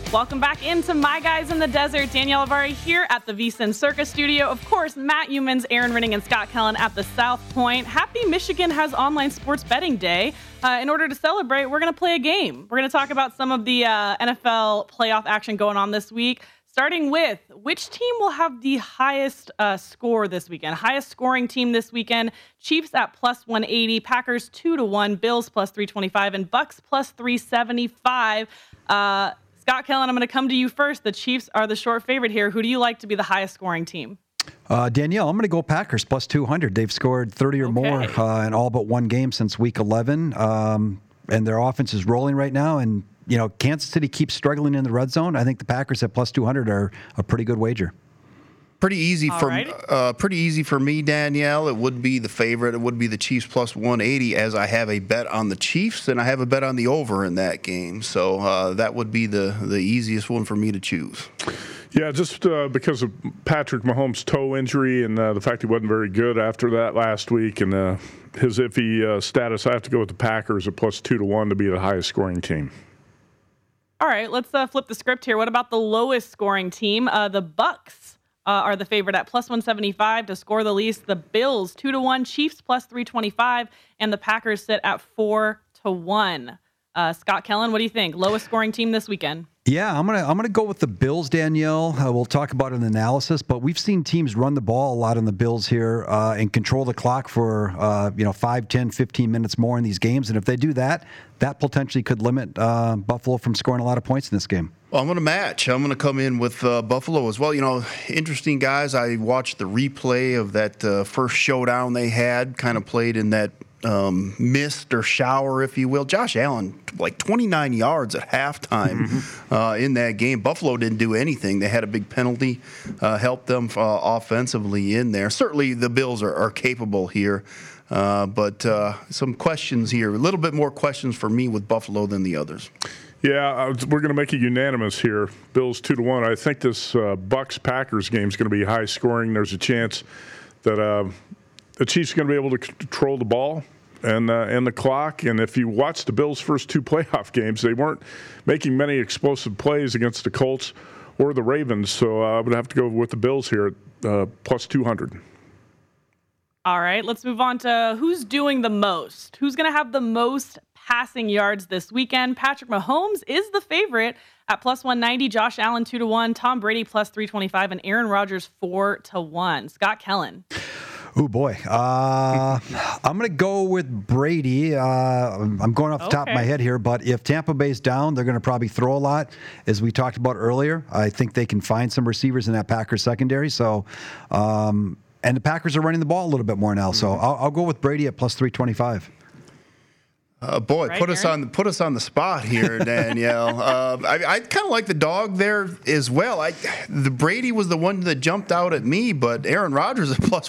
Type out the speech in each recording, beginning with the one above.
Welcome back into My Guys in the Desert. Danielle Avari here at the VSiN Circus Studio. Of course, Matt Youmans, Aaron Rinning, and Scott Kellen at the South Point. Happy Michigan has online sports betting day. In order to celebrate, we're going to play a game. We're going to talk about some of the NFL playoff action going on this week, starting with which team will have the highest score this weekend. Highest scoring team this weekend, Chiefs at plus 180, Packers 2-1, Bills plus 325, and Bucks plus 375. Scott Kellen, I'm going to come to you first. The Chiefs are the short favorite here. Who do you like to be the highest scoring team? Danielle, I'm going to go Packers plus 200. They've scored 30 or more in all but one game since week 11. And their offense is rolling right now. And, you know, Kansas City keeps struggling in the red zone. I think the Packers at plus 200 are a pretty good wager. Pretty easy for me, Danielle. It would be the favorite. It would be the Chiefs plus 180, as I have a bet on the Chiefs and I have a bet on the over in that game. So that would be the easiest one for me to choose. Yeah, just because of Patrick Mahomes' toe injury and the fact he wasn't very good after that last week and his iffy status, I have to go with the Packers at plus 2-1 to be the highest scoring team. All right, let's flip the script here. What about the lowest scoring team? The Bucks are the favorite at plus 175 to score the least. The Bills 2-1, Chiefs plus 325, and the Packers sit at 4-1. Scott Kellen, what do you think? Lowest scoring team this weekend? Yeah, I'm gonna go with the Bills, Danielle. We'll talk about an analysis, but we've seen teams run the ball a lot on the Bills here and control the clock for 5, 10, 15 minutes more in these games. And if they do that, that potentially could limit Buffalo from scoring a lot of points in this game. Well, I'm going to match. I'm going to come in with Buffalo as well. You know, interesting guys. I watched the replay of that first showdown they had, kind of played in that mist or shower, if you will. Josh Allen, like 29 yards at halftime in that game. Buffalo didn't do anything. They had a big penalty, helped them offensively in there. Certainly the Bills are capable here, but some questions here. A little bit more questions for me with Buffalo than the others. Yeah, we're going to make it unanimous here. Bills 2-1. I think this Bucks-Packers game is going to be high scoring. There's a chance that the Chiefs are going to be able to control the ball and the clock. And if you watch the Bills' first two playoff games, they weren't making many explosive plays against the Colts or the Ravens. So I would have to go with the Bills here at plus 200. All right, let's move on to who's doing the most. Who's going to have the most passing yards this weekend? Patrick Mahomes is the favorite at plus 190. Josh Allen 2-1. Tom Brady plus 325, and Aaron Rodgers 4-1. Scott Kellen. Oh, boy. I'm going to go with Brady. I'm going off the top of my head here, but if Tampa Bay's down, they're going to probably throw a lot, as we talked about earlier. I think they can find some receivers in that Packers secondary. So, and the Packers are running the ball a little bit more now. So I'll go with Brady at plus 325. Put us on the spot here, Danielle. I kind of like the dog there as well. The Brady was the one that jumped out at me, but Aaron Rodgers at plus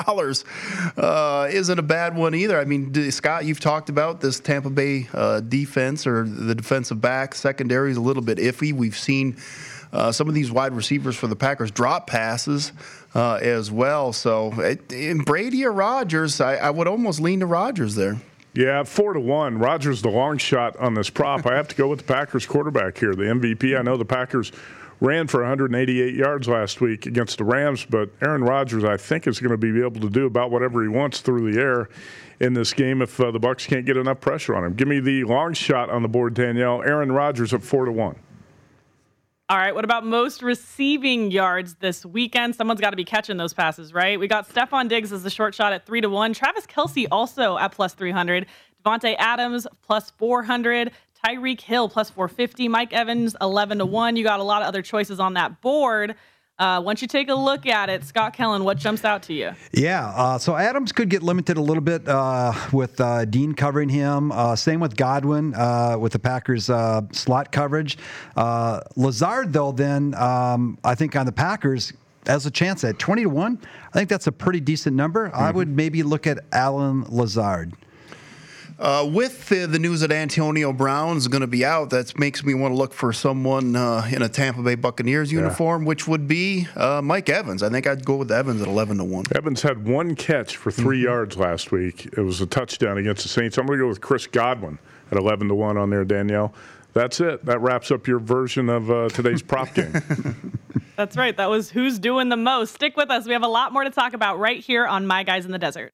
$4 isn't a bad one either. I mean, Scott, you've talked about this Tampa Bay defense, or the defensive back secondary is a little bit iffy. We've seen some of these wide receivers for the Packers drop passes as well. So in Brady or Rodgers, I would almost lean to Rodgers there. Yeah, 4-1. Rodgers the long shot on this prop. I have to go with the Packers quarterback here, the MVP. I know the Packers ran for 188 yards last week against the Rams, but Aaron Rodgers, I think, is going to be able to do about whatever he wants through the air in this game if the Bucs can't get enough pressure on him. Give me the long shot on the board, Danielle. Aaron Rodgers at 4-1. All right, what about most receiving yards this weekend? Someone's got to be catching those passes, right? We got Stephon Diggs as the short shot at 3-1. Travis Kelce also at plus 300. Devontae Adams plus 400. Tyreek Hill plus 450. Mike Evans 11-1. You got a lot of other choices on that board. Once you take a look at it, Scott Kellen, what jumps out to you? Yeah, so Adams could get limited a little bit with Dean covering him. Same with Godwin with the Packers slot coverage. Lazard, though, then I think on the Packers has a chance at 20-1. I think that's a pretty decent number. I would maybe look at Allen Lazard. With the news that Antonio Brown's going to be out, that makes me want to look for someone in a Tampa Bay Buccaneers uniform, which would be Mike Evans. I think I'd go with Evans at 11-1. Evans had one catch for 3 yards last week. It was a touchdown against the Saints. I'm going to go with Chris Godwin at 11-1 on there, Danielle. that's it. That wraps up your version of today's prop game. That's right. That was Who's Doing the Most. Stick with us. We have a lot more to talk about right here on My Guys in the Desert.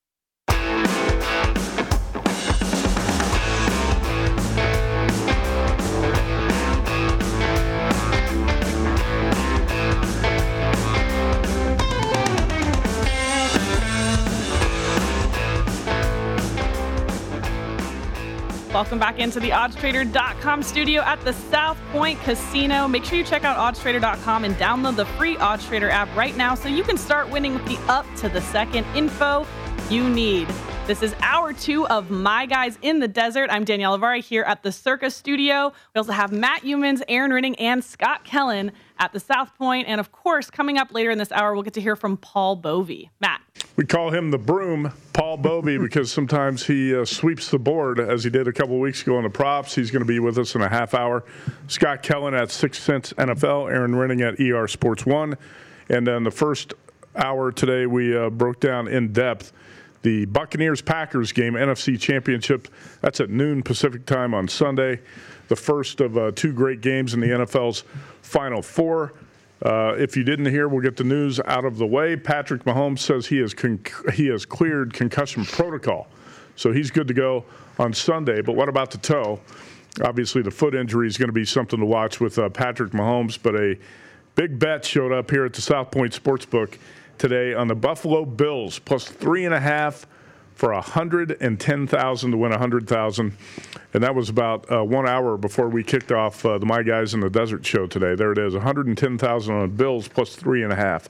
Welcome back into the oddstrader.com studio at the South Point Casino. Make sure you check out oddstrader.com and download the free OddsTrader app right now so you can start winning with the up-to-the-second info you need. This is hour 2 of My Guys in the Desert. I'm Danielle Avari here at the Circus Studio. We also have Matt Youmans, Aaron Rinning, and Scott Kellen at the South Point. And of course, coming up later in this hour, we'll get to hear from Paul Bovey. Matt. We call him the broom, Paul Bovey, because sometimes he sweeps the board, as he did a couple weeks ago on the props. He's going to be with us in a half hour. Scott Kellen at 6 Cents NFL, Aaron Rinning at ER Sports 1. And then the first hour today, we broke down in depth the Buccaneers-Packers game, NFC Championship. That's at noon Pacific time on Sunday. The first of 2 great games in the NFL's Final Four. If you didn't hear, we'll get the news out of the way. Patrick Mahomes says he has cleared concussion protocol, so he's good to go on Sunday. But what about the toe? Obviously, the foot injury is going to be something to watch with Patrick Mahomes. But a big bet showed up here at the South Point Sportsbook today on the Buffalo Bills, plus 3.5 for $110,000 to win $100,000. And that was about 1 hour before we kicked off the My Guys in the Desert show today. There it is, $110,000 on the Bills plus 3.5.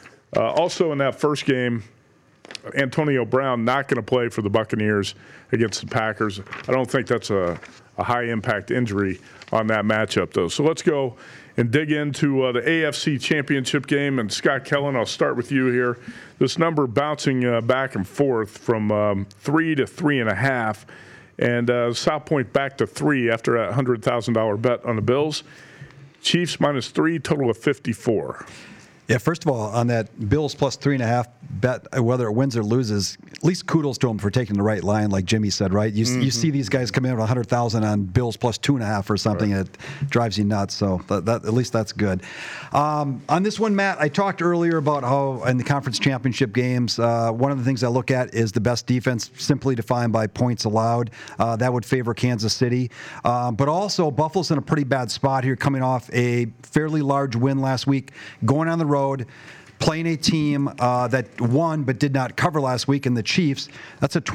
Also in that first game, Antonio Brown not going to play for the Buccaneers against the Packers. I don't think that's a high-impact injury on that matchup, though. So let's go and dig into the AFC Championship game. And Scott Kellen, I'll start with you here. This number bouncing back and forth from 3 to 3.5. And South Point back to 3 after a $100,000 bet on the Bills. Chiefs minus 3, total of 54. Yeah, first of all, on that Bills plus 3.5 bet, whether it wins or loses, at least kudos to them for taking the right line, like Jimmy said, right? You see these guys come in with 100,000 on Bills plus 2.5 or something, right, and it drives you nuts. So that at least that's good. On this one, Matt, I talked earlier about how in the conference championship games, one of the things I look at is the best defense, simply defined by points allowed. That would favor Kansas City. But also, Buffalo's in a pretty bad spot here, coming off a fairly large win last week, going on the road, playing a team that won but did not cover last week in the Chiefs. That's a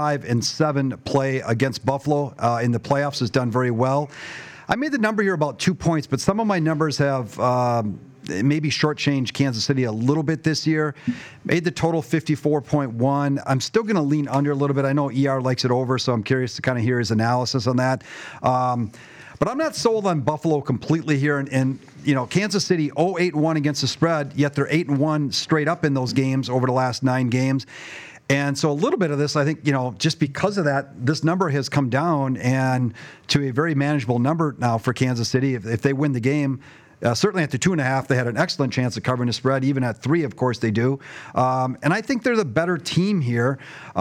25-7 play against Buffalo in the playoffs. Has done very well. I made the number here about 2 points, but some of my numbers have maybe shortchanged Kansas City a little bit this year. Made the total 54.1. I'm still going to lean under a little bit. I know ER likes it over, so I'm curious to kind of hear his analysis on that. But I'm not sold on Buffalo completely here. And you know, Kansas City 0-8-1 against the spread, yet they're 8-1 straight up in those games over the last 9 games. And so a little bit of this, I think, you know, just because of that, this number has come down and to a very manageable number now for Kansas City. If they win the game, certainly at the 2.5, they had an excellent chance of covering the spread. Even at 3, of course, they do. And I think they're the better team here.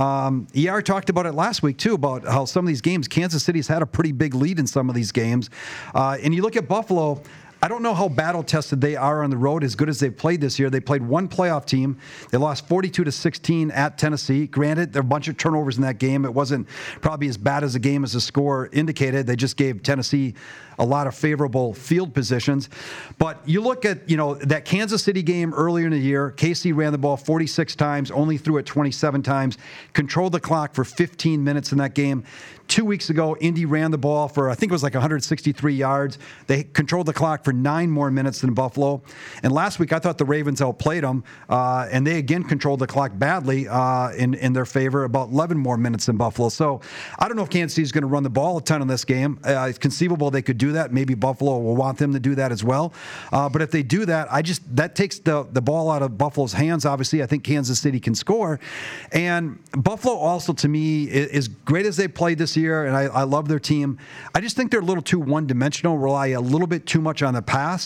ER talked about it last week, too, about how some of these games, Kansas City's had a pretty big lead in some of these games. And you look at Buffalo, I don't know how battle-tested they are on the road, as good as they've played this year. They played one playoff team. They lost 42-16 at Tennessee. Granted, there were a bunch of turnovers in that game. It wasn't probably as bad as the game as the score indicated. They just gave Tennessee a lot of favorable field positions. But you look at, you know, that Kansas City game earlier in the year, KC ran the ball 46 times, only threw it 27 times, controlled the clock for 15 minutes in that game. 2 weeks ago, Indy ran the ball for, I think it was like 163 yards. They controlled the clock for 9 more minutes than Buffalo. And last week, I thought the Ravens outplayed them, and they again controlled the clock badly in their favor, about 11 more minutes than Buffalo. So I don't know if Kansas City is going to run the ball a ton in this game. It's conceivable they could do that. Maybe Buffalo will want them to do that as well. But if they do that, that takes the ball out of Buffalo's hands. Obviously, I think Kansas City can score. And Buffalo also, to me, is great as they played this year, and I love their team. I just think they're a little too one-dimensional, rely a little bit too much on the pass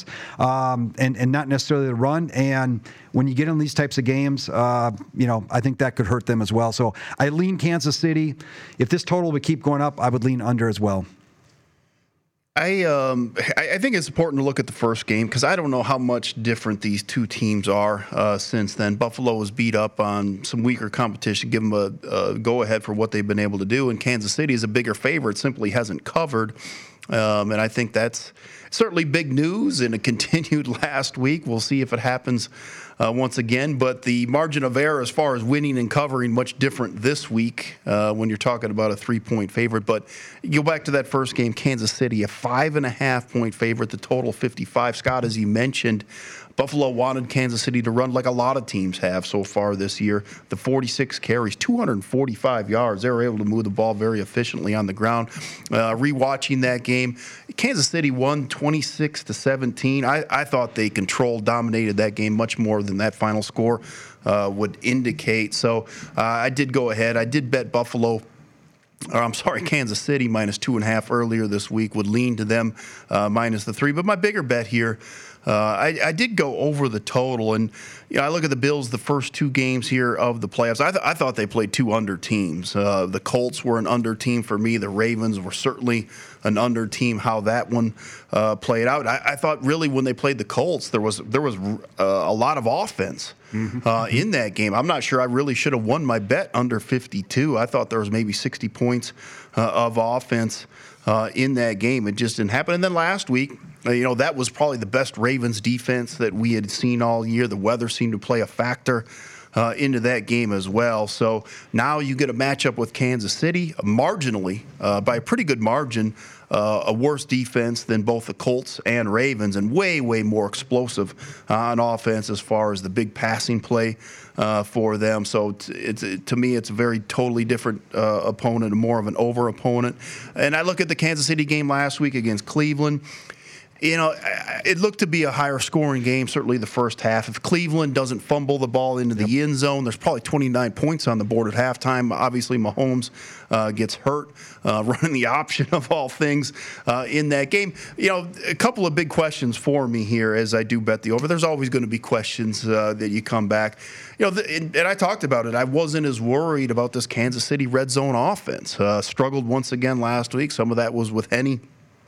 and not necessarily the run. And when you get in these types of games, you know, I think that could hurt them as well. So I lean Kansas City. If this total would keep going up, I would lean under as well. I think it's important to look at the first game because I don't know how much different these two teams are since then. Buffalo was beat up on some weaker competition, give them a go-ahead for what they've been able to do, and Kansas City is a bigger favorite, simply hasn't covered. And I think that's certainly big news, and it continued last week. We'll see if it happens once again. But the margin of error as far as winning and covering, much different this week when you're talking about a 3-point favorite. But you go back to that first game, Kansas City, a 5.5-point favorite, the total 55. Scott, as you mentioned, Buffalo wanted Kansas City to run like a lot of teams have so far this year. The 46 carries, 245 yards. They were able to move the ball very efficiently on the ground. Rewatching that game, Kansas City won 26-17. I thought they controlled, dominated that game much more than that final score would indicate. So I did go ahead. I did bet Kansas City minus 2.5 earlier this week, would lean to them minus the 3. But my bigger bet here, I did go over the total, and I look at the Bills, the first two games here of the playoffs. I thought they played two under teams. The Colts were an under team for me. The Ravens were certainly an under team. How that one played out, I thought really when they played the Colts, there was a lot of offense in that game. I'm not sure I really should have won my bet under 52. I thought there was maybe 60 points of offense in that game. It just didn't happen. And then last week, that was probably the best Ravens defense that we had seen all year. The weather seemed to play a factor into that game as well. So now you get a matchup with Kansas City, marginally, by a pretty good margin, a worse defense than both the Colts and Ravens, and way, way more explosive on offense as far as the big passing play for them. So to me, it's a very totally different opponent, more of an over opponent. And I look at the Kansas City game last week against Cleveland. It looked to be a higher scoring game, certainly the first half. If Cleveland doesn't fumble the ball into the end zone, there's probably 29 points on the board at halftime. Obviously, Mahomes gets hurt, running the option of all things in that game. A couple of big questions for me here as I do bet the over. There's always going to be questions that you come back. And I talked about it. I wasn't as worried about this Kansas City red zone offense. Struggled once again last week. Some of that was with Henne.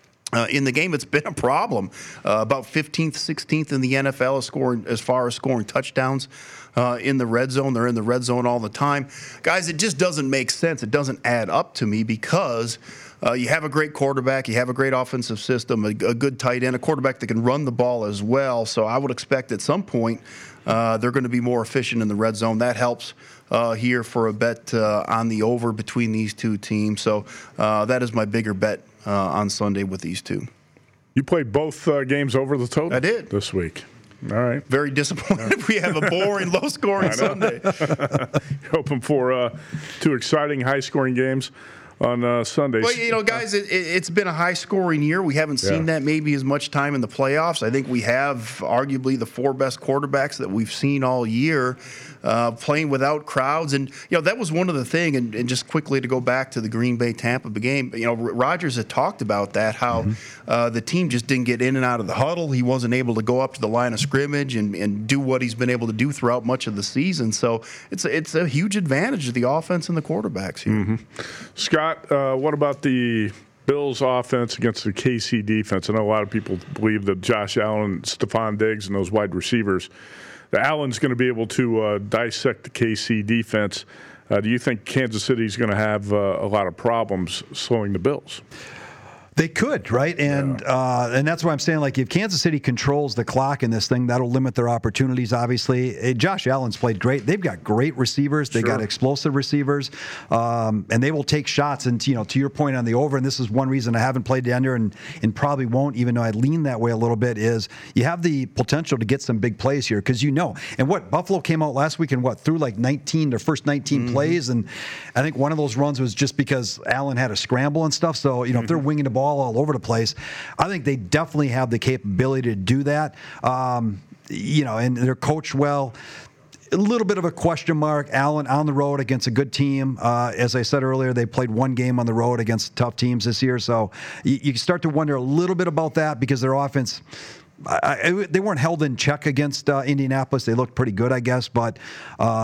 In the game, it's been a problem. About 15th, 16th in the NFL as far as scoring touchdowns in the red zone. They're in the red zone all the time. Guys, it just doesn't make sense. It doesn't add up to me because you have a great quarterback. You have a great offensive system, a good tight end, a quarterback that can run the ball as well. So I would expect at some point they're going to be more efficient in the red zone. That helps here for a bet on the over between these two teams. So that is my bigger bet on Sunday with these two. You played both games over the total? I did. This week. All right. Very disappointed if we have a boring, low-scoring Sunday. You're hoping for two exciting, high-scoring games on Sundays. Well, guys, it's been a high-scoring year. We haven't seen that maybe as much time in the playoffs. I think we have arguably the four best quarterbacks that we've seen all year playing without crowds. And, that was one of the things, and just quickly to go back to the Green Bay-Tampa game, Rodgers had talked about that, how the team just didn't get in and out of the huddle. He wasn't able to go up to the line of scrimmage and do what he's been able to do throughout much of the season. So it's a huge advantage of the offense and the quarterbacks here. Scott, what about the Bills offense against the KC defense? I know a lot of people believe that Josh Allen, Stephon Diggs, and those wide receivers, that Allen's going to be able to dissect the KC defense. Do you think Kansas City's going to have a lot of problems slowing the Bills? They could, right? And that's why I'm saying, like, if Kansas City controls the clock in this thing, that'll limit their opportunities, obviously. Josh Allen's played great. They've got great receivers. They got explosive receivers. And they will take shots. And, to your point on the over, and this is one reason I haven't played the under and probably won't, even though I lean that way a little bit, is you have the potential to get some big plays here because And what, Buffalo came out last week and threw like 19, their first 19 plays. And I think one of those runs was just because Allen had a scramble and stuff. So, if they're winging the ball all over the place, I think they definitely have the capability to do that. And they're coached well. A little bit of a question mark. Allen on the road against a good team. As I said earlier, they played one game on the road against tough teams this year. So you start to wonder a little bit about that because their offense, they weren't held in check against Indianapolis. They looked pretty good, I guess. But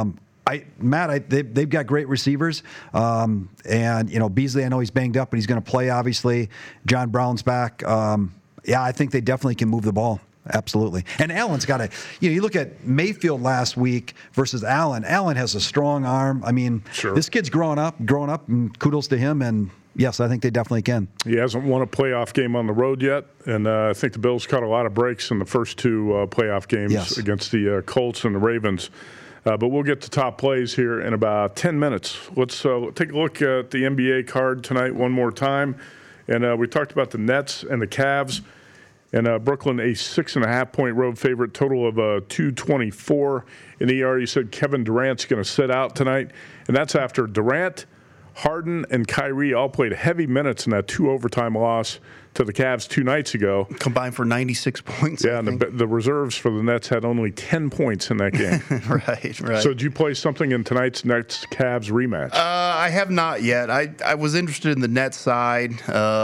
They've got great receivers, and Beasley. I know he's banged up, but he's going to play. Obviously, John Brown's back. I think they definitely can move the ball. Absolutely. And Allen's got you look at Mayfield last week versus Allen. Allen has a strong arm. I mean, sure. This kid's growing up, and kudos to him. And yes, I think they definitely can. He hasn't won a playoff game on the road yet, and I think the Bills caught a lot of breaks in the first two playoff games against the Colts and the Ravens. But we'll get to top plays here in about 10 minutes. Let's take a look at the NBA card tonight one more time. And we talked about the Nets and the Cavs. And Brooklyn, a 6.5-point road favorite, total of 224. In ER, you said Kevin Durant's going to sit out tonight. And that's after Durant, Harden, and Kyrie all played heavy minutes in that 2-overtime loss to the Cavs 2 nights ago. Combined for 96 points. Yeah, and the reserves for the Nets had only 10 points in that game. Right. So did you play something in tonight's Nets-Cavs rematch? I have not yet. I was interested in the Nets side.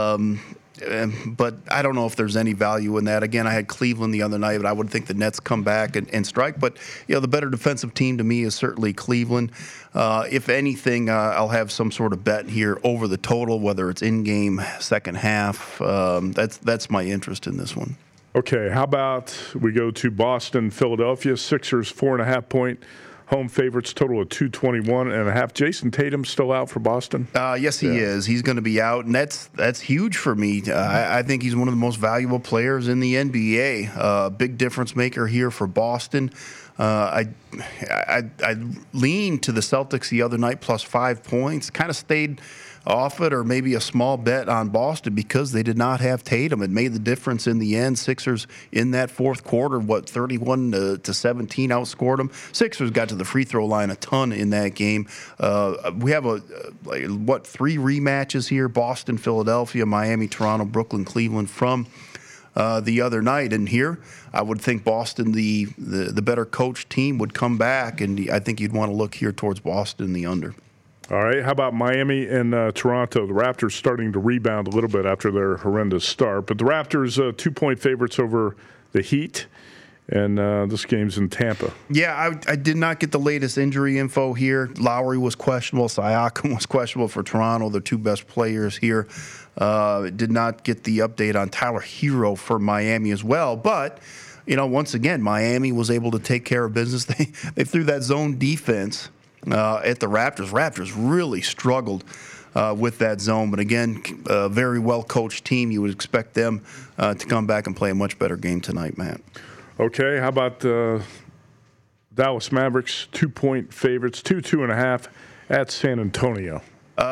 But I don't know if there's any value in that. Again, I had Cleveland the other night, but I would think the Nets come back and strike. But, the better defensive team to me is certainly Cleveland. If anything, I'll have some sort of bet here over the total, whether it's in-game, second half. That's my interest in this one. Okay, how about we go to Boston, Philadelphia, Sixers 4.5-point home favorites, total of 221.5. Jason Tatum still out for Boston? Yes, he is. He's going to be out, and that's huge for me. I think he's one of the most valuable players in the NBA. Big difference maker here for Boston. I leaned to the Celtics the other night plus 5 points. Kind of stayed off it, or maybe a small bet on Boston because they did not have Tatum. It made the difference in the end. Sixers in that fourth quarter, 31 to 17 outscored them. Sixers got to the free throw line a ton in that game. We have 3 rematches here: Boston, Philadelphia, Miami, Toronto, Brooklyn, Cleveland from the other night. And here, I would think Boston, the better coached team, would come back, and I think you'd want to look here towards Boston in the under. All right, how about Miami and Toronto? The Raptors starting to rebound a little bit after their horrendous start. But the Raptors, 2-point favorites over the Heat. And this game's in Tampa. Yeah, I did not get the latest injury info here. Lowry was questionable. Siakam was questionable for Toronto, the 2 best players here. Did not get the update on Tyler Hero for Miami as well. But, once again, Miami was able to take care of business. They threw that zone defense at the Raptors. Raptors really struggled with that zone. But again, a very well-coached team. You would expect them to come back and play a much better game tonight, Matt. Okay, how about Dallas Mavericks, 2-point favorites, 2.5 at San Antonio?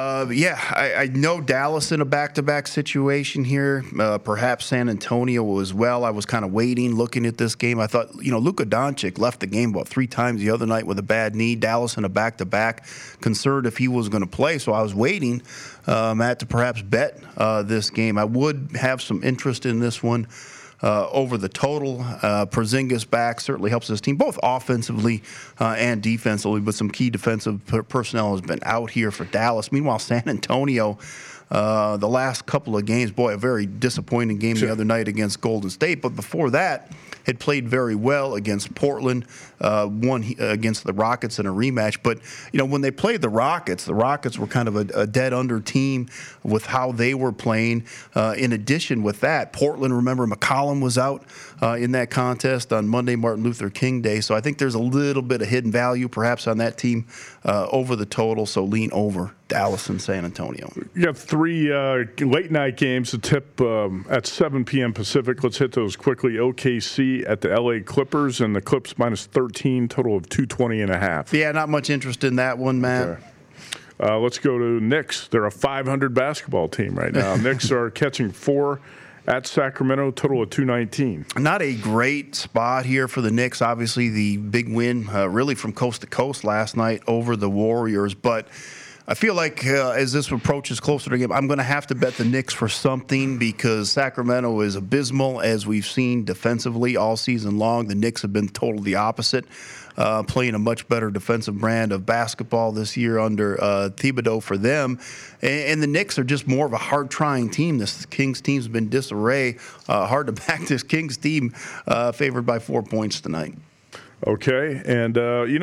I know Dallas in a back-to-back situation here. Perhaps San Antonio as well. I was kind of waiting, looking at this game. I thought, Luka Doncic left the game about 3 times the other night with a bad knee. Dallas in a back-to-back, concerned if he was going to play. So I was waiting, Matt, to perhaps bet this game. I would have some interest in this one. Over the total. Porzingis back certainly helps his team, both offensively and defensively, but some key defensive personnel has been out here for Dallas. Meanwhile, San Antonio, the last couple of games, a very disappointing game the other night against Golden State, but before that, had played very well against Portland, won against the Rockets in a rematch. But, when they played the Rockets were kind of a dead under team with how they were playing. In addition with that, Portland, remember, McCollum was out in that contest on Monday, Martin Luther King Day. So I think there's a little bit of hidden value perhaps on that team over the total. So lean over Dallas and San Antonio. You got 3 late-night games to tip at 7 p.m. Pacific. Let's hit those quickly. OKC at the L.A. Clippers, and the Clips minus 13, total of 220.5. Yeah, not much interest in that one, Matt. Okay. Let's go to Knicks. They're a 500 basketball team right now. Knicks are catching 4 at Sacramento, total of 219. Not a great spot here for the Knicks. Obviously, the big win really from coast to coast last night over the Warriors, but I feel like as this approaches closer to the game, I'm going to have to bet the Knicks for something because Sacramento is abysmal, as we've seen defensively all season long. The Knicks have been totally the opposite, playing a much better defensive brand of basketball this year under Thibodeau for them. And the Knicks are just more of a hard-trying team. This Kings team's been disarray. Hard to back this Kings team favored by 4 points tonight. Okay, and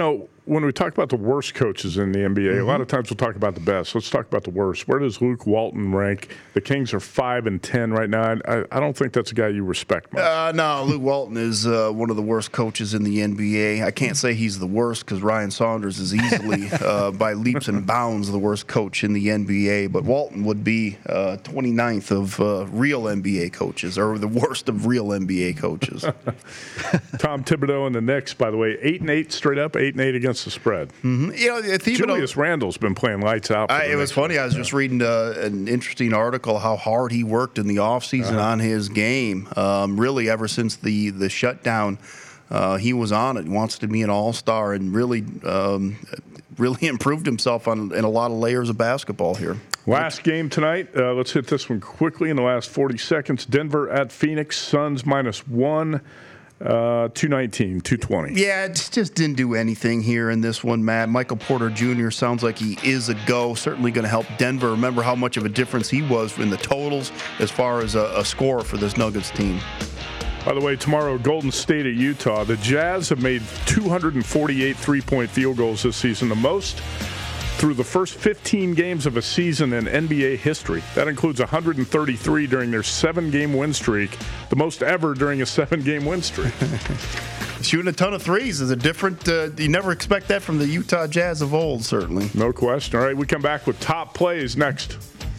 when we talk about the worst coaches in the NBA, a lot of times we'll talk about the best. Let's talk about the worst. Where does Luke Walton rank? The Kings are 5-10 right now. I don't think that's a guy you respect much. No, Luke Walton is one of the worst coaches in the NBA. I can't say he's the worst because Ryan Saunders is easily, by leaps and bounds, the worst coach in the NBA. But Walton would be 29th of real NBA coaches, or the worst of real NBA coaches. Tom Thibodeau and the Knicks, by the way, 8-8 straight up, 8-8 against the spread. Mm-hmm. You know, Thibodeau, Julius Randle's been playing lights out. It was funny. I was just reading an interesting article how hard he worked in the offseason on his game. Really, ever since the shutdown, he was on it. He wants to be an all-star and really improved himself in a lot of layers of basketball here. Last game tonight. Let's hit this one quickly in the last 40 seconds. Denver at Phoenix. Suns -1. 219, 220. Yeah, it just didn't do anything here in this one, Matt. Michael Porter Jr. sounds like he is a go. Certainly going to help Denver. Remember how much of a difference he was in the totals as far as a score for this Nuggets team. By the way, tomorrow, Golden State at Utah. The Jazz have made 248 three-point field goals this season, the most through the first 15 games of a season in NBA history. That includes 133 during their 7-game win streak, the most ever during a 7-game win streak. Shooting a ton of threes is a different, you never expect that from the Utah Jazz of old, certainly. No question. All right, we come back with top plays next.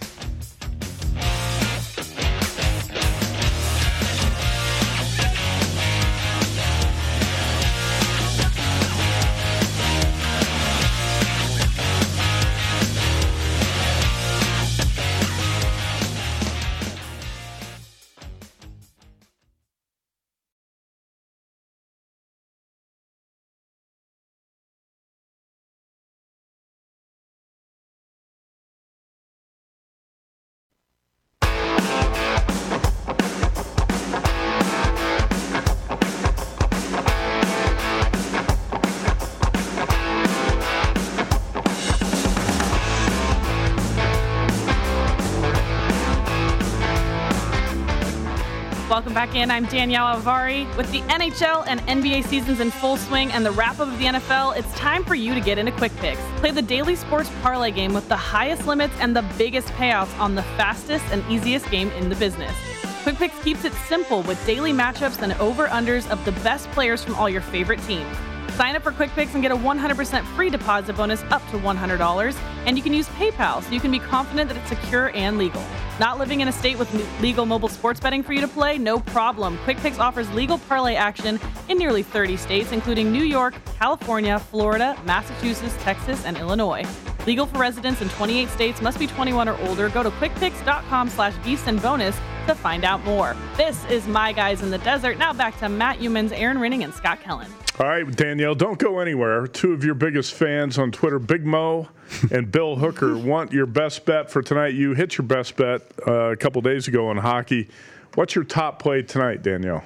Welcome back in. I'm Danielle Alvari. With the NHL and NBA seasons in full swing and the wrap-up of the NFL, it's time for you to get into Quick Picks. Play the daily sports parlay game with the highest limits and the biggest payouts on the fastest and easiest game in the business. Quick Picks keeps it simple with daily matchups and over-unders of the best players from all your favorite teams. Sign up for Quick Picks and get a 100% free deposit bonus up to $100, and you can use PayPal so you can be confident that it's secure and legal. Not living in a state with legal mobile sports betting for you to play? No problem. Quick Picks offers legal parlay action in nearly 30 states, including New York, California, Florida, Massachusetts, Texas, and Illinois. Legal for residents in 28 states, must be 21 or older. Go to quickpicks.com/VSiN-bonus to find out more. This is My Guys in the Desert. Now back to Matt Youmans, Aaron Rinning, and Scott Kellen. All right, Danielle, don't go anywhere. Two of your biggest fans on Twitter, Big Mo and Bill Hooker, want your best bet for tonight. You hit your best bet a couple days ago on hockey. What's your top play tonight, Danielle?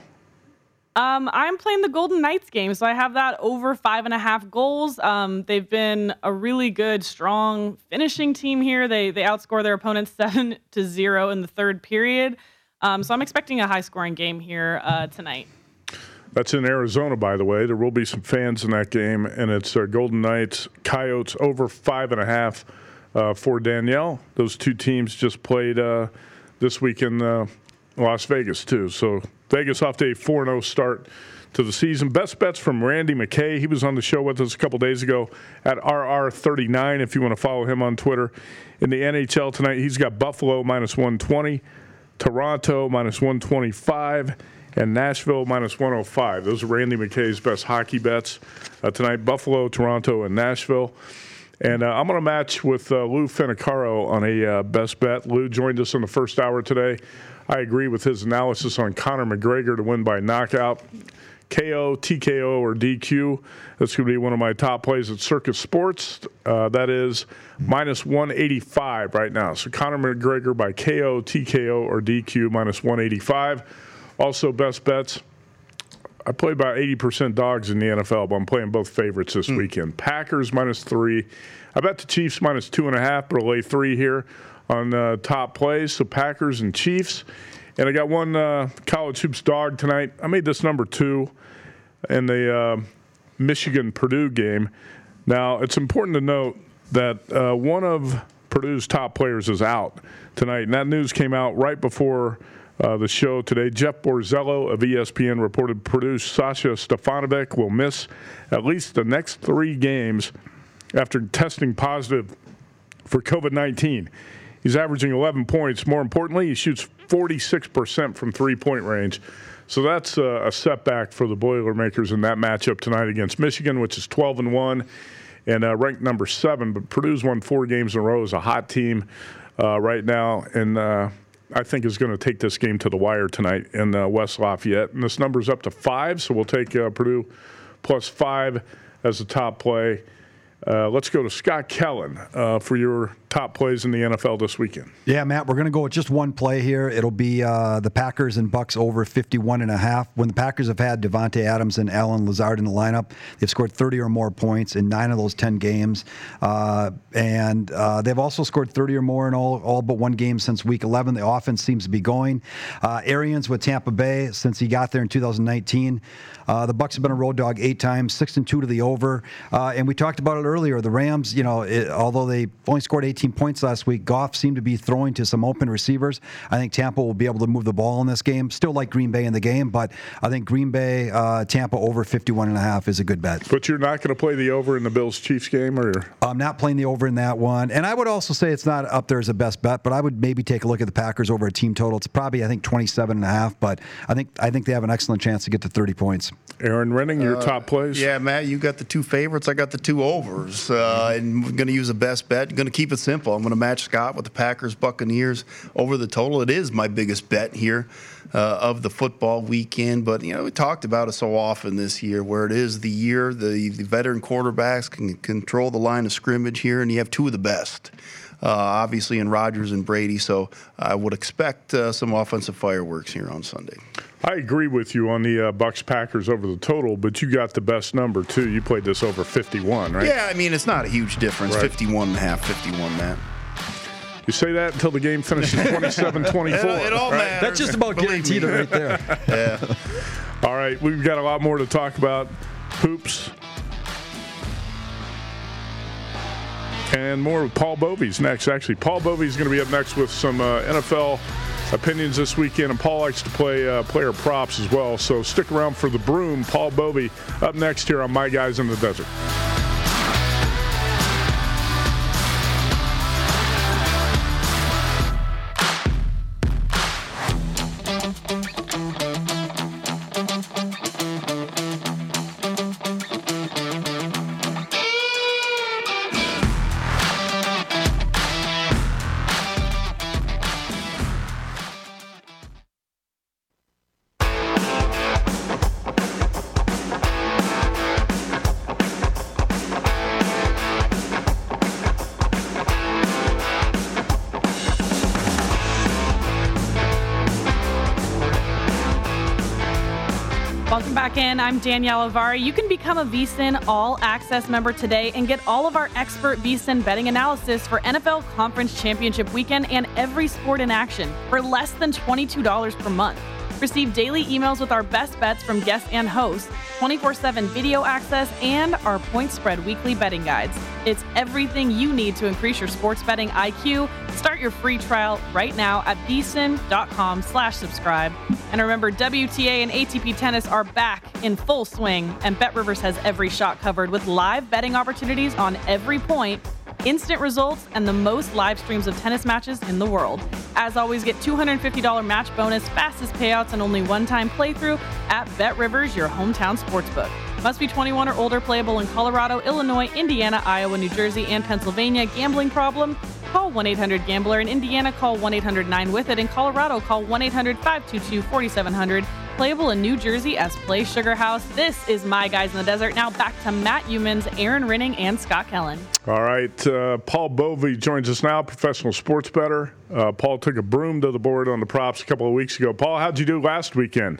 I'm playing the Golden Knights game, so I have that over 5.5 goals. They've been a really good, strong finishing team here. They outscore their opponents 7-0 in the third period. So I'm expecting a high-scoring game here tonight. That's in Arizona, by the way. There will be some fans in that game, and it's Golden Knights, Coyotes over 5.5 for Danielle. Those two teams just played this week in Las Vegas, too. So Vegas off to a 4-0 start to the season. Best bets from Randy McKay. He was on the show with us a couple days ago at RR39, if you want to follow him on Twitter. In the NHL tonight, he's got Buffalo -120, Toronto -125, and Nashville -105. Those are Randy McKay's best hockey bets tonight. Buffalo, Toronto, and Nashville. And I'm going to match with Lou Finicaro on a best bet. Lou joined us in the first hour today. I agree with his analysis on Conor McGregor to win by knockout. KO, TKO, or DQ. That's going to be one of my top plays at Circus Sports. That is -185 right now. So Conor McGregor by KO, TKO, or DQ, -185. Also, best bets. I play about 80% dogs in the NFL, but I'm playing both favorites this weekend. Packers -3. I bet the Chiefs -2.5, but I'll lay 3 here on top plays. So Packers and Chiefs. And I got one college hoops dog tonight. I made this number 2 in the Michigan-Purdue game. Now, it's important to note that one of Purdue's top players is out tonight, and that news came out right before the show today. Jeff Borzello of ESPN reported Purdue's Sasha Stefanovic will miss at least the next 3 games after testing positive for COVID-19. He's averaging 11 points. More importantly, he shoots 46% from three-point range. So that's a setback for the Boilermakers in that matchup tonight against Michigan, which is 12-1 and ranked number 7. But Purdue's won 4 games in a row as a hot team right now, and I think is going to take this game to the wire tonight in West Lafayette. And this number's up to 5, so we'll take Purdue plus 5 as the top play. Let's go to Scott Kellen for your top plays in the NFL this weekend. Yeah, Matt, we're going to go with just one play here. It'll be the Packers and Bucks over 51.5. When the Packers have had Devontae Adams and Allen Lazard in the lineup, they've scored 30 or more points in 9 of those 10 games. And they've also scored 30 or more in all but one game since Week 11. The offense seems to be going. Arians with Tampa Bay since he got there in 2019. The Bucks have been a road dog 8 times, 6-2 to the over. And we talked about it earlier. The Rams, although they only scored 18 points last week, Goff seemed to be throwing to some open receivers. I think Tampa will be able to move the ball in this game. Still like Green Bay in the game, but I think Green Bay, Tampa over 51.5 is a good bet. But you're not going to play the over in the Bills-Chiefs game? Or I'm not playing the over in that one. And I would also say it's not up there as a best bet, but I would maybe take a look at the Packers over a team total. It's probably, I think, 27.5, but I think they have an excellent chance to get to 30 points. Aaron Renning, your top plays? Yeah, Matt, you got the 2 favorites. I got the 2 overs. And I'm going to use a best bet. I'm going to keep it simple. I'm going to match Scott with the Packers Buccaneers over the total. It is my biggest bet here of the football weekend. But, we talked about it so often this year where it is the year the veteran quarterbacks can control the line of scrimmage here, and you have 2 of the best. Obviously in Rodgers and Brady. So I would expect some offensive fireworks here on Sunday. I agree with you on the Bucks-Packers over the total, but you got the best number, too. You played this over 51, right? Yeah, it's not a huge difference. Right. 51.5, 51, Matt. You say that until the game finishes 27-24. It all matters. That's just about guaranteed right there. Yeah. All right, we've got a lot more to talk about. Hoops. And more with Paul Bovies next. Actually, Paul Bovies is going to be up next with some NFL opinions this weekend, and Paul likes to play player props as well. So stick around for the Broom. Paul Bovey up next here on My Guys in the Desert. Welcome back in. I'm Danielle Avari. You can become a VSiN All Access member today and get all of our expert VSiN betting analysis for NFL Conference Championship weekend and every sport in action for less than $22 per month. Receive daily emails with our best bets from guests and hosts, 24/7 video access, and our point spread weekly betting guides. It's everything you need to increase your sports betting IQ. Start your free trial right now at vsin.com/subscribe. And remember, WTA and ATP tennis are back in full swing, and BetRivers has every shot covered with live betting opportunities on every point, instant results, and the most live streams of tennis matches in the world. As always, get $250 match bonus, fastest payouts, and only one-time playthrough at BetRivers, your hometown sportsbook. Must be 21 or older, playable in Colorado, Illinois, Indiana, Iowa, New Jersey, and Pennsylvania. Gambling problem? Call 1-800-GAMBLER. In Indiana, call 1-800-9-WITH-IT. In Colorado, call 1-800-522-4700. Playable in New Jersey as Play Sugar House. This is My Guys in the Desert. Now back to Matt Youmans, Aaron Renning, and Scott Kellen. All right, Paul Bovey joins us now, professional sports bettor. Paul took a broom to the board on the props a couple of weeks ago. Paul, how'd you do last weekend?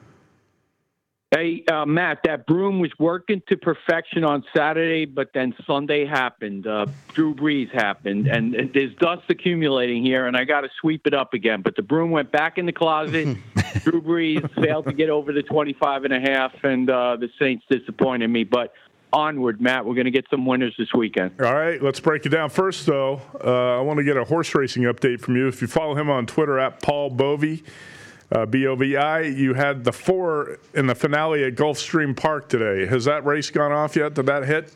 Hey, Matt, that broom was working to perfection on Saturday, but then Sunday happened. Drew Brees happened, and there's dust accumulating here, and I got to sweep it up again. But the broom went back in the closet. Drew Brees failed to get over the 25.5, and the Saints disappointed me. But onward, Matt. We're going to get some winners this weekend. All right, let's break it down. First, though, I want to get a horse racing update from you. If you follow him on Twitter, at Paul Bovey, B-O-V-I, you had the 4 in the finale at Gulfstream Park today. Has that race gone off yet? Did that hit?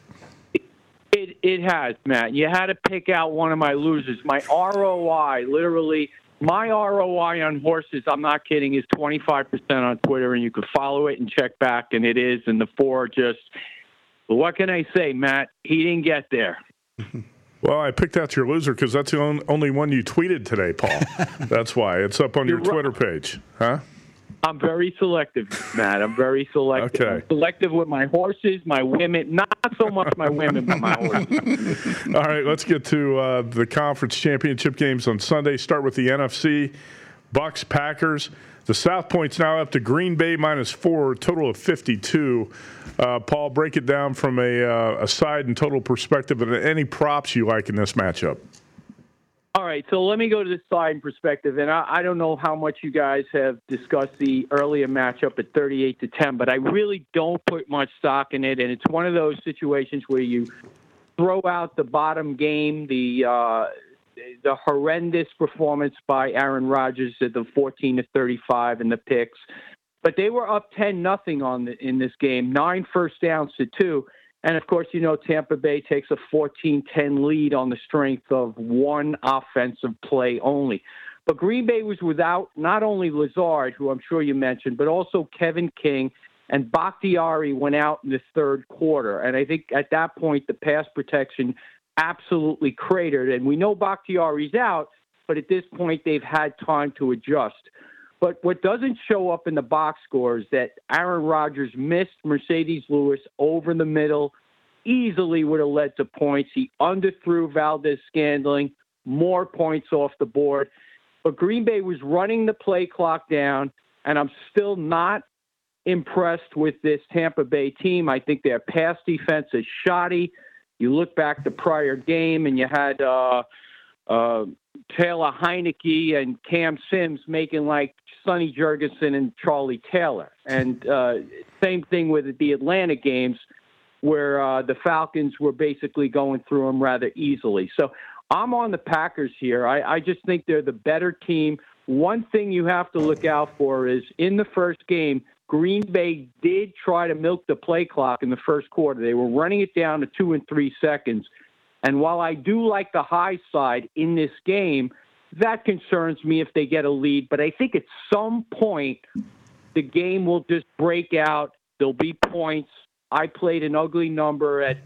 It has, Matt. You had to pick out one of my losers. My ROI, literally, my ROI on horses, I'm not kidding, is 25% on Twitter, and you can follow it and check back, and it is. And the 4 just, what can I say, Matt? He didn't get there. Well, I picked out your loser because that's the only one you tweeted today, Paul. That's why. It's up on your Twitter page. Huh? I'm very selective, Matt. I'm very selective. Okay. I'm selective with my horses, my women. Not so much my women, but my horses. All right, let's get to the conference championship games on Sunday. Start with the NFC. Bucks, Packers. The South Point's now up to Green Bay -4, total of 52. Paul, break it down from a side and total perspective, and any props you like in this matchup. All right, so let me go to the side perspective, and I don't know how much you guys have discussed the earlier matchup at 38-10, but I really don't put much stock in it, and it's one of those situations where you throw out the bottom game, the horrendous performance by Aaron Rodgers at the 14-35 and the picks, but they were up 10-0 in this game, 9 first downs to 2. And, of course, you know, Tampa Bay takes a 14-10 lead on the strength of one offensive play only. But Green Bay was without not only Lazard, who I'm sure you mentioned, but also Kevin King, and Bakhtiari went out in the third quarter. And I think at that point the pass protection absolutely cratered. And we know Bakhtiari's out, but at this point they've had time to adjust. But what doesn't show up in the box score is that Aaron Rodgers missed Mercedes Lewis over the middle, easily would have led to points. He underthrew Valdez-Scantling, more points off the board. But Green Bay was running the play clock down, and I'm still not impressed with this Tampa Bay team. I think their pass defense is shoddy. You look back the prior game, and you had Taylor Heineke and Cam Sims making like Sonny Jurgensen and Charlie Taylor. And same thing with the Atlanta games where the Falcons were basically going through them rather easily. So I'm on the Packers here. I just think they're the better team. One thing you have to look out for is in the first game, Green Bay did try to milk the play clock in the first quarter. They were running it down to 2 and 3 seconds. And while I do like the high side in this game, that concerns me if they get a lead. But I think at some point, the game will just break out. There'll be points. I played an ugly number at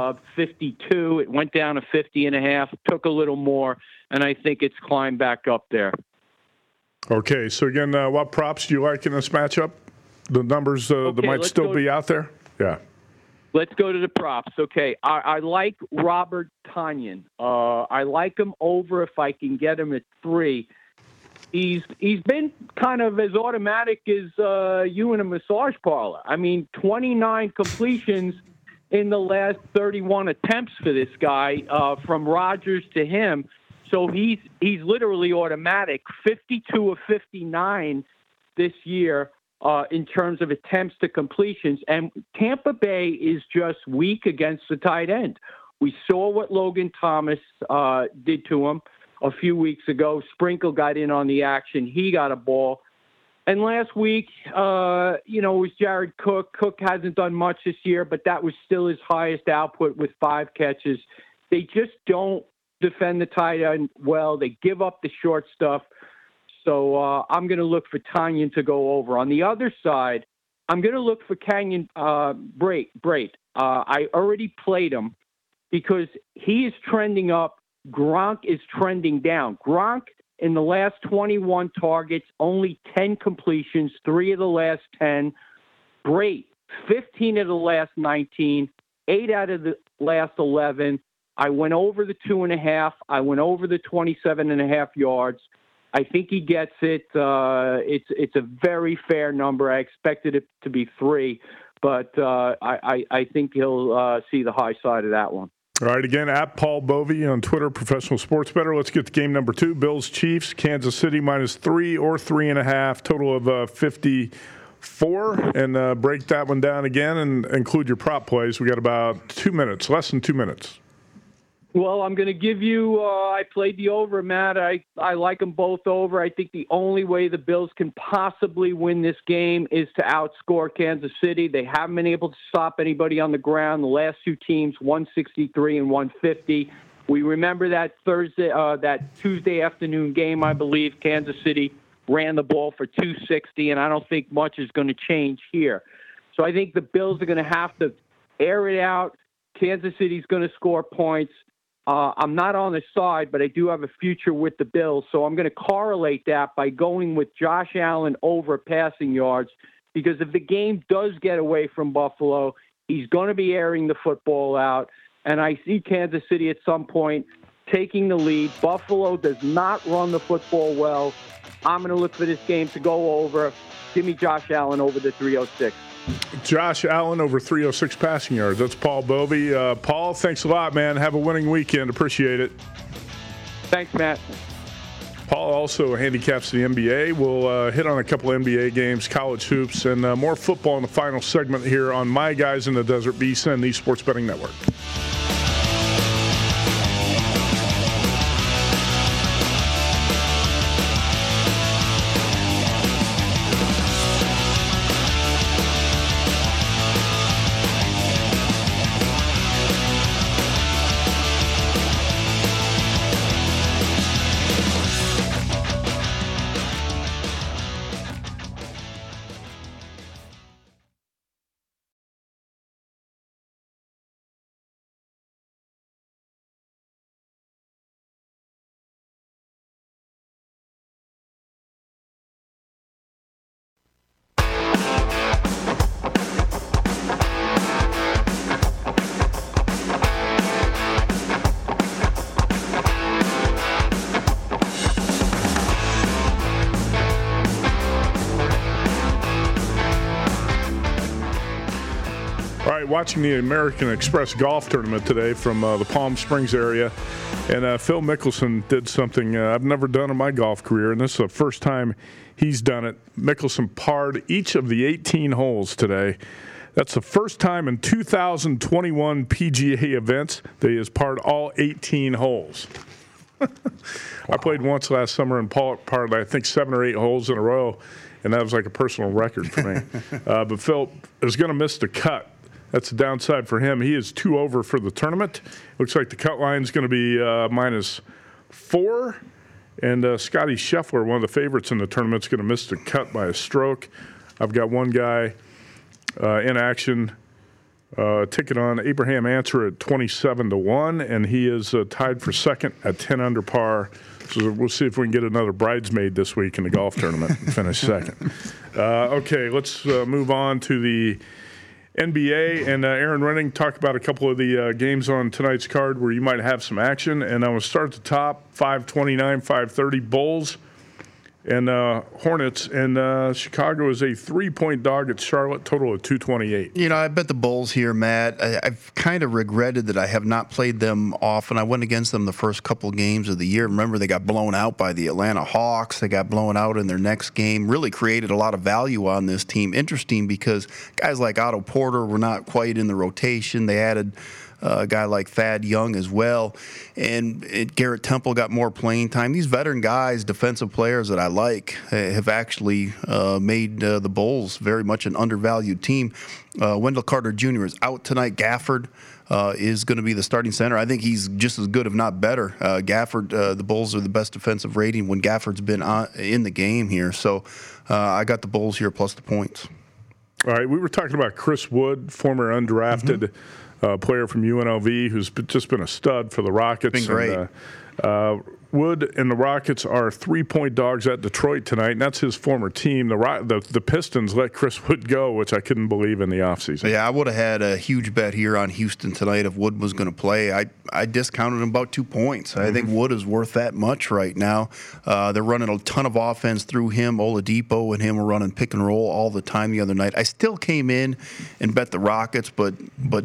52. It went down to 50.5, took a little more, and I think it's climbed back up there. Okay, so again, what props do you like in this matchup? The numbers that might still be out there? Yeah. Let's go to the props. Okay, I like Robert Tonyan. I like him over if I can get him at 3. He's been kind of as automatic as you in a massage parlor. I mean, 29 completions in the last 31 attempts for this guy, from Rodgers to him. So he's literally automatic. 52 of 59 this year. In terms of attempts to completions. And Tampa Bay is just weak against the tight end. We saw what Logan Thomas did to him a few weeks ago. Sprinkle got in on the action. He got a ball. And last week, it was Jared Cook. Cook hasn't done much this year, but that was still his highest output with 5 catches. They just don't defend the tight end well. They give up the short stuff. So I'm going to look for Tonyan to go over. On the other side, I'm going to look for Kenyon Brate. I already played him because he is trending up. Gronk is trending down. Gronk, in the last 21 targets, only 10 completions, 3 of the last 10. Brate, 15 of the last 19, 8 out of the last 11. I went over the 2.5. I went over the 27.5 yards. I think he gets it. It's a very fair number. I expected it to be 3, but I think he'll see the high side of that one. All right, again, at Paul Bovey on Twitter, Professional Sports Bettor. Let's get to game number 2. Bills Chiefs, Kansas City -3 or 3.5, total of 50 4 and break that one down again and include your prop plays. We got about 2 minutes, less than 2 minutes. Well, I'm going to give you I played the over, Matt. I like them both over. I think the only way the Bills can possibly win this game is to outscore Kansas City. They haven't been able to stop anybody on the ground. The last two teams, 163 and 150. We remember that Tuesday afternoon game, I believe. Kansas City ran the ball for 260, and I don't think much is going to change here. So I think the Bills are going to have to air it out. Kansas City's going to score points. I'm not on the side, but I do have a future with the Bills, so I'm going to correlate that by going with Josh Allen over passing yards, because if the game does get away from Buffalo, he's going to be airing the football out, and I see Kansas City at some point taking the lead. Buffalo does not run the football well. I'm going to look for this game to go over. Give me Josh Allen over the 306. Josh Allen over 306 passing yards. That's Paul Bovey. Paul, thanks a lot, man. Have a winning weekend. Appreciate it. Thanks, Matt. Paul also handicaps the NBA. We'll hit on a couple NBA games, college hoops, and more football in the final segment here on My Guys in the Desert, VSiN and the Sports Betting Network. Watching the American Express golf tournament today from the Palm Springs area, and Phil Mickelson did something I've never done in my golf career, and this is the first time he's done it. Mickelson parred each of the 18 holes today. That's the first time in 2021 PGA events that he has parred all 18 holes. Wow. I played once last summer and parred, I think, 7 or 8 holes in a row, and that was like a personal record for me. But Phil is going to miss the cut. That's the downside for him. He is 2 over for the tournament. Looks like the cut line is going to be -4. And Scotty Scheffler, one of the favorites in the tournament, is going to miss the cut by a stroke. I've got one guy in action. Ticket on Abraham Answer at 27-1, and he is tied for second at 10 under par. So we'll see if we can get another bridesmaid this week in the golf tournament and finish second. Okay, let's move on to the NBA, and Aaron Renning, talk about a couple of the games on tonight's card where you might have some action. And I will start at the top, 529, 530, Bulls and Hornets. And Chicago is a 3-point dog at Charlotte, total of 228. You know, I bet the Bulls here, Matt. I've kind of regretted that I have not played them often. I went against them the first couple games of the year. Remember, they got blown out by the Atlanta Hawks. They got blown out in their next game. Really created a lot of value on this team. Interesting because guys like Otto Porter were not quite in the rotation. They added a guy like Thad Young as well. And Garrett Temple got more playing time. These veteran guys, defensive players that I like, have actually made the Bulls very much an undervalued team. Wendell Carter Jr. is out tonight. Gafford is going to be the starting center. I think he's just as good, if not better. Gafford, the Bulls are the best defensive rating when Gafford's been in the game here. So I got the Bulls here plus the points. All right, we were talking about Chris Wood, former undrafted player from UNLV, who's just been a stud for the Rockets. Been great. And, Wood and the Rockets are 3-point dogs at Detroit tonight, and that's his former team. The Pistons let Chris Wood go, which I couldn't believe in the offseason. Yeah, I would have had a huge bet here on Houston tonight if Wood was going to play. I discounted him about 2 points. I think Wood is worth that much right now. They're running a ton of offense through him. Oladipo and him were running pick and roll all the time the other night. I still came in and bet the Rockets, but not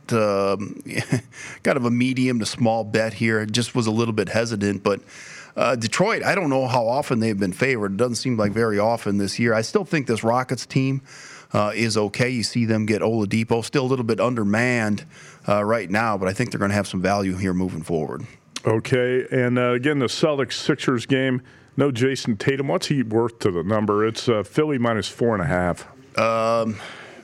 kind of a medium to small bet here. I just was a little bit hesitant, but Detroit, I don't know how often they've been favored. It doesn't seem like very often this year. I still think this Rockets team is okay. You see them get Oladipo, still a little bit undermanned right now, but I think they're going to have some value here moving forward. Okay, and again, the Celtics-Sixers game, no Jason Tatum. What's he worth to the number? It's Philly minus 4.5.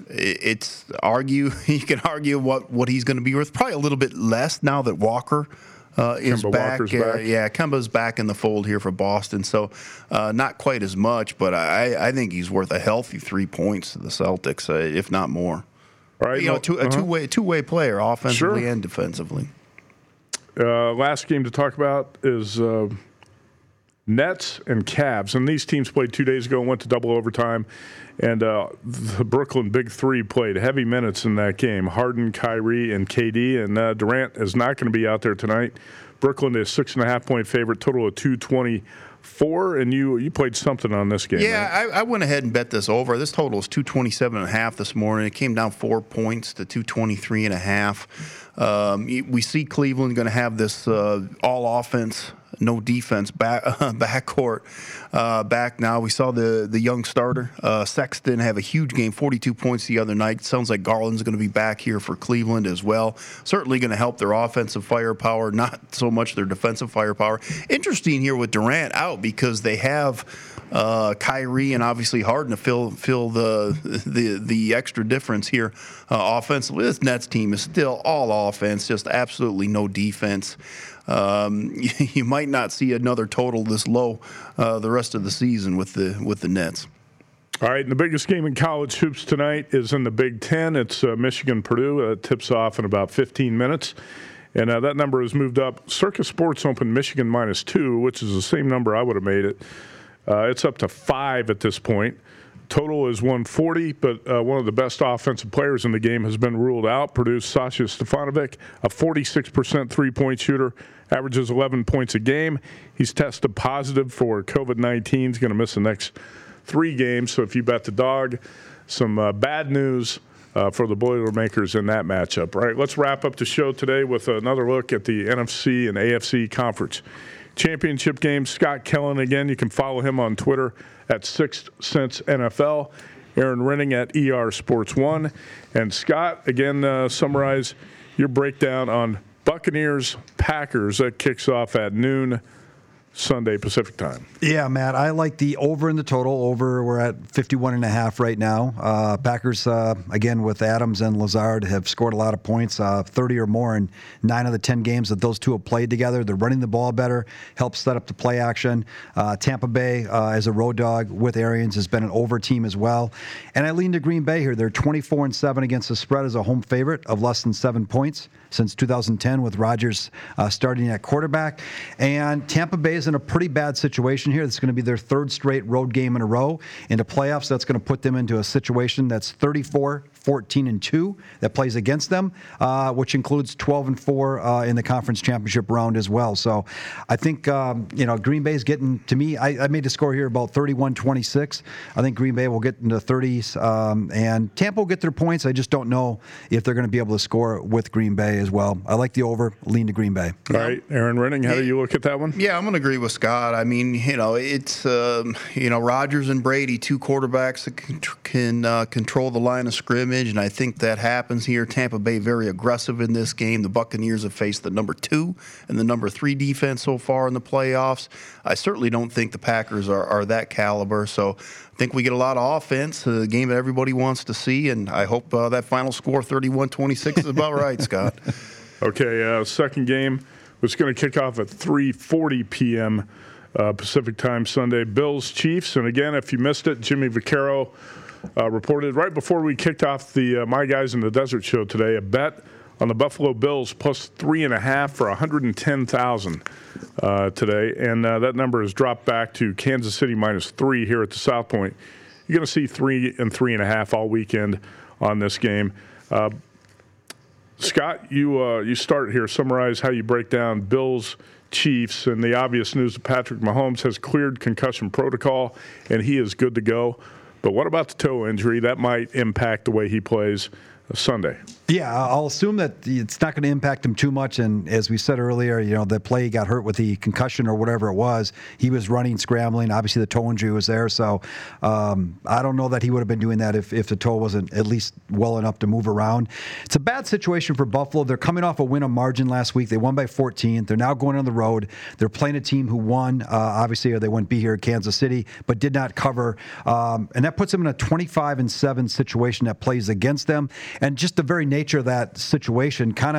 You can argue what he's going to be worth. Probably a little bit less now that Walker is back. Kemba's back in the fold here for Boston, so not quite as much, but I think he's worth a healthy 3 points to the Celtics, if not more. All right, two-way player, offensively and defensively. Last game to talk about is Nets and Cavs, and these teams played 2 days ago and went to double overtime, and the Brooklyn Big Three played heavy minutes in that game. Harden, Kyrie, and KD, and Durant is not going to be out there tonight. Brooklyn is 6.5-point favorite, total of 224, and you played something on this game. Yeah, right? I went ahead and bet this over. This total is 227.5 this morning. It came down 4 points to 223.5. We see Cleveland going to have this all offense, no defense backcourt back now. We saw the young starter Sexton have a huge game, 42 points the other night. Sounds like Garland's going to be back here for Cleveland as well. Certainly going to help their offensive firepower, not so much their defensive firepower. Interesting here with Durant out because they have Kyrie and obviously Harden to fill the extra difference here offensively. This Nets team is still all offense, just absolutely no defense. You might not see another total this low the rest of the season with the Nets. All right, and the biggest game in college hoops tonight is in the Big Ten. It's Michigan-Purdue. It tips off in about 15 minutes. And that number has moved up. Circus Sports opened Michigan -2, which is the same number I would have made it. It's up to 5 at this point. Total is 140, but one of the best offensive players in the game has been ruled out. Purdue's Sasha Stefanovic, a 46% three-point shooter, averages 11 points a game. He's tested positive for COVID-19. He's going to miss the next 3 games. So if you bet the dog, some bad news for the Boilermakers in that matchup. All right, let's wrap up the show today with another look at the NFC and AFC Conference Championship game. Scott Kellen again. You can follow him on Twitter at 6th Sense NFL. Aaron Renning at ER Sports 1. And Scott, again, summarize your breakdown on Buccaneers Packers. That kicks off at noon Sunday Pacific time. Yeah, Matt, I like the over in the total. Over, we're at 51.5 right now. Packers, again, with Adams and Lazard, have scored a lot of points, 30 or more in 9 of the 10 games that those two have played together. They're running the ball better, helps set up the play action. Tampa Bay, as a road dog with Arians, has been an over team as well. And I lean to Green Bay here. They're 24-7 against the spread as a home favorite of less than 7 points since 2010 with Rodgers starting at quarterback. And Tampa Bay is in a pretty bad situation here. It's going to be their 3rd straight road game in a row. Into playoffs, that's going to put them into a situation that's 34-14-2 that plays against them, which includes 12-4 in the conference championship round as well. So I think, Green Bay's getting, to me, I made the score here about 31-26. I think Green Bay will get into 30s, and Tampa will get their points. I just don't know if they're going to be able to score with Green Bay as well. I like the over, lean to Green Bay. All right, Aaron Renning, how do you look at that one? Yeah, I'm going to agree with Scott. I mean, it's Rodgers and Brady, 2 quarterbacks that can control the line of scrimmage, and I think that happens here. Tampa Bay very aggressive in this game. The Buccaneers have faced the number 2 and the number 3 defense so far in the playoffs. I certainly don't think the Packers are that caliber, so I think we get a lot of offense, the game that everybody wants to see, and I hope that final score, 31-26, is about right, Scott. Okay, second game was going to kick off at 3:40 p.m. Pacific time Sunday. Bills-Chiefs, and again, if you missed it, Jimmy Vaccaro reported right before we kicked off the My Guys in the Desert show today, a bet on the Buffalo Bills plus 3.5 for $110,000 today, and that number has dropped back to Kansas City -3 here at the South Point. You're going to see 3 and 3.5 all weekend on this game. Scott, you start here. Summarize how you break down Bills, Chiefs, and the obvious news that Patrick Mahomes has cleared concussion protocol, and he is good to go. But what about the toe injury? That might impact the way he plays Sunday. Yeah, I'll assume that it's not going to impact him too much. And as we said earlier, the play got hurt with the concussion or whatever it was. He was running, scrambling. Obviously, the toe injury was there. So I don't know that he would have been doing that if the toe wasn't at least well enough to move around. It's a bad situation for Buffalo. They're coming off a win on margin last week. They won by 14. They're now going on the road. They're playing a team who won, obviously, or they wouldn't be here at Kansas City, but did not cover. And that puts them in a 25-7 situation that plays against them. And just the very nature of that situation kind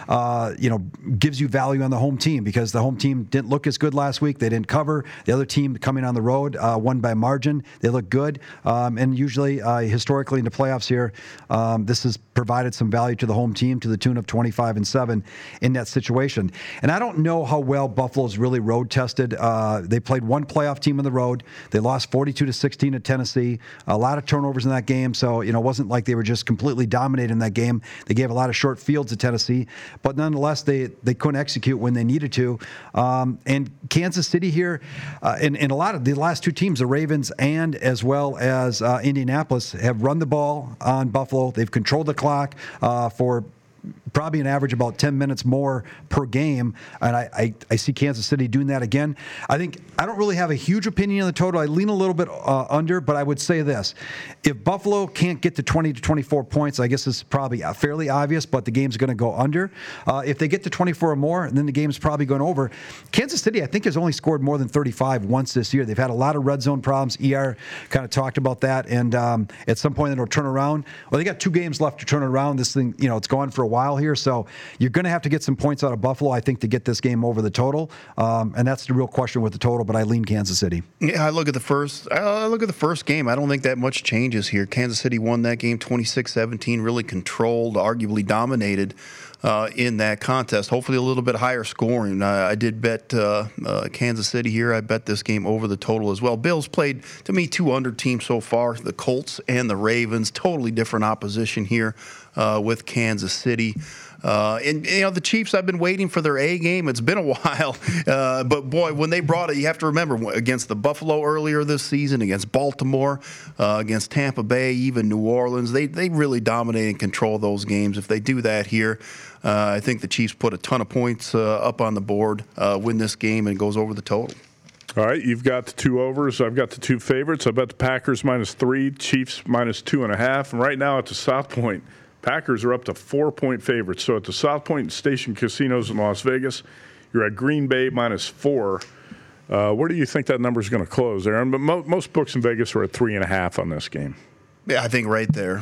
of, gives you value on the home team, because the home team didn't look as good last week. They didn't cover. The other team coming on the road won by margin. They look good. And usually, historically in the playoffs here, this has provided some value to the home team to the tune of 25-7 in that situation. And I don't know how well Buffalo's really road tested. They played one playoff team on the road. They lost 42-16 at Tennessee. A lot of turnovers in that game. So, it wasn't like they were just completely dominating that game. They gave a lot of short fields to Tennessee, but nonetheless, they couldn't execute when they needed to. And Kansas City here, and a lot of the last two teams, the Ravens and as well as Indianapolis, have run the ball on Buffalo. They've controlled the clock for probably an average about 10 minutes more per game, and I see Kansas City doing that again. I don't really have a huge opinion on the total. I lean a little bit under, but I would say this. If Buffalo can't get to 20 to 24 points, I guess it's probably fairly obvious, but the game's going to go under. If they get to 24 or more, then the game's probably going over. Kansas City, I think, has only scored more than 35 once this year. They've had a lot of red zone problems. ER kind of talked about that, and at some point it'll turn around. Well, they got 2 games left to turn it around. This thing, it's gone for a while here, so you're going to have to get some points out of Buffalo, I think, to get this game over the total, and that's the real question with the total, but I lean Kansas City. Yeah, I look at the first game. I don't think that much changes here. Kansas City won that game 26-17, really controlled, arguably dominated in that contest. Hopefully a little bit higher scoring. I did bet Kansas City here. I bet this game over the total as well. Bills played, to me, 2 under teams so far, the Colts and the Ravens. Totally different opposition here with Kansas City. And the Chiefs, I've been waiting for their A game. It's been a while. But, boy, when they brought it, you have to remember, against the Buffalo earlier this season, against Baltimore, against Tampa Bay, even New Orleans, they really dominate and control those games. If they do that here, I think the Chiefs put a ton of points up on the board, win this game, and it goes over the total. All right, you've got the 2 overs. I've got the 2 favorites. I bet the Packers -3, Chiefs -2.5. And right now at the South Point, Packers are up to 4-point favorites. So at the South Point Station Casinos in Las Vegas, you're at Green Bay -4. Where do you think that number is going to close, Aaron? But most books in Vegas are at 3.5 on this game. Yeah, I think right there.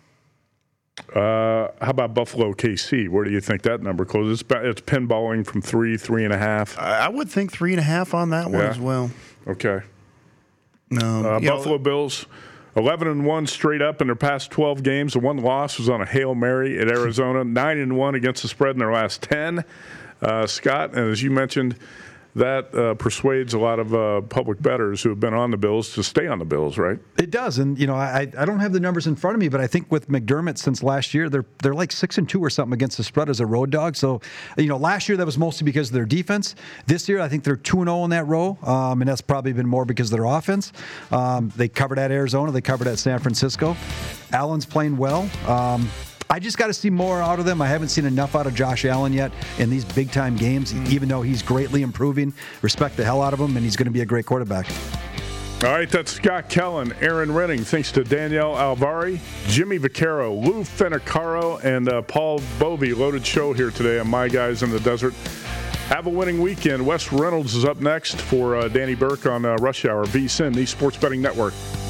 How about Buffalo KC? Where do you think that number closes? It's pinballing from 3.5. I would think 3.5 on that one as well. Okay. Buffalo Bills 11-1 straight up in their past 12 games. The one loss was on a Hail Mary at Arizona. 9-1 against the spread in their last 10. Scott, and as you mentioned, that persuades a lot of public bettors who have been on the Bills to stay on the Bills, right? It does, and I don't have the numbers in front of me, but I think with McDermott since last year, they're like 6-2 or something against the spread as a road dog. So, last year that was mostly because of their defense. This year I think they're 2-0 in that row, and that's probably been more because of their offense. They covered at Arizona, they covered at San Francisco. Allen's playing well. I just got to see more out of them. I haven't seen enough out of Josh Allen yet in these big-time games, even though he's greatly improving. Respect the hell out of him, and he's going to be a great quarterback. All right, that's Scott Kellen, Aaron Renning. Thanks to Danielle Alvari, Jimmy Vaccaro, Lou Fenacaro, and Paul Bovey. Loaded show here today on My Guys in the Desert. Have a winning weekend. Wes Reynolds is up next for Danny Burke on Rush Hour. VSiN, the Sports Betting Network.